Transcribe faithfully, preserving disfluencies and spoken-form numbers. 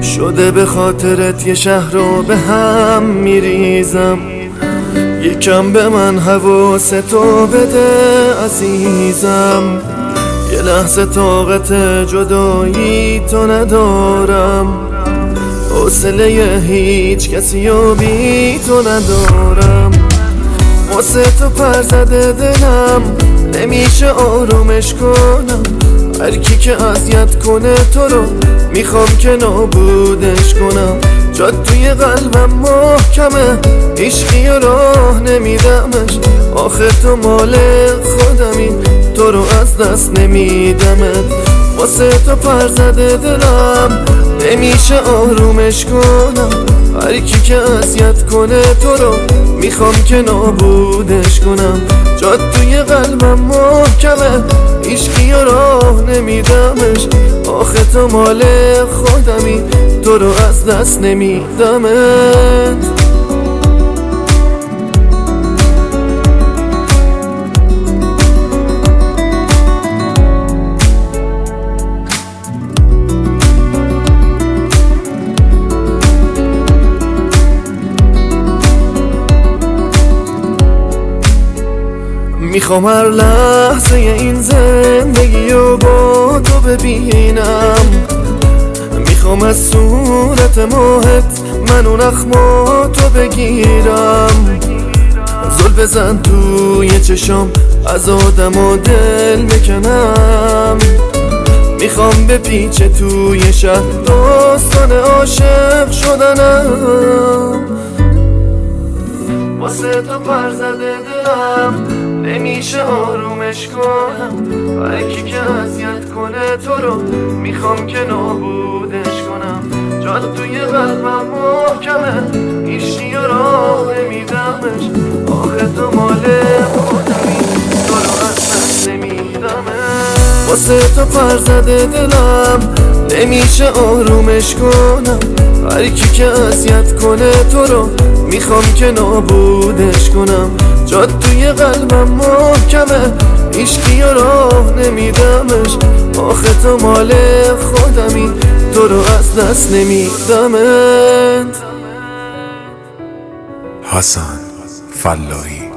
شده به خاطرت یه شهر رو به هم میریزم. یکم به من حواستو بده عزیزم، یه لحظه طاقت جدایی تو ندارم، حوصله هیچ کسی و بی تو ندارم. واسه تو پر زده دلم نمیشه آرومش کنم، هر کی که اذیت کنه تو رو میخوام که نابودش کنم. جات توی قلبم محکمه، عشقی و راه نمیدمش، آخه تو مال خودمی، تو رو از دست نمیدمت. واسه تو پر زده دلم نمیشه آرومش کنم، هر کی که اذیت کنه تو رو میخوام که نابودش کنم. جات توی قلبم محکمه، عشقی و راه نمیدمش، آخه تو مال خودمی، تو رو از دست نمیدمت. میخوام هر لحظه این زندگی رو با تو ببینم، میخوام از صورت ماهت من اون اخماتو بگیرم. زل بزن توی چشام از آدم و دل بکنم، میخوام به پیچ توی شهر داستان عاشق شدنم. واسه تو پر زده دلم نمیشه آرومش کنم، هر کی که اذیت کنه تو رو میخوام که نابودش کنم. جات توی قلبم محکمه، عشقی و راه نمیدمش، آخه تو مال خودمی، تو رو از دست نمیدمش. واسه تو پر زده دلم نمیشه آرومش کنم، هر کی که اذیت کنه تو رو میخوام که نابودش کنم. جات توی قلبم محکمه، عشقی و راه نمیدمش، آخه تو مال خودمی، تو رو از دست نمیدمت. حسن فلاحی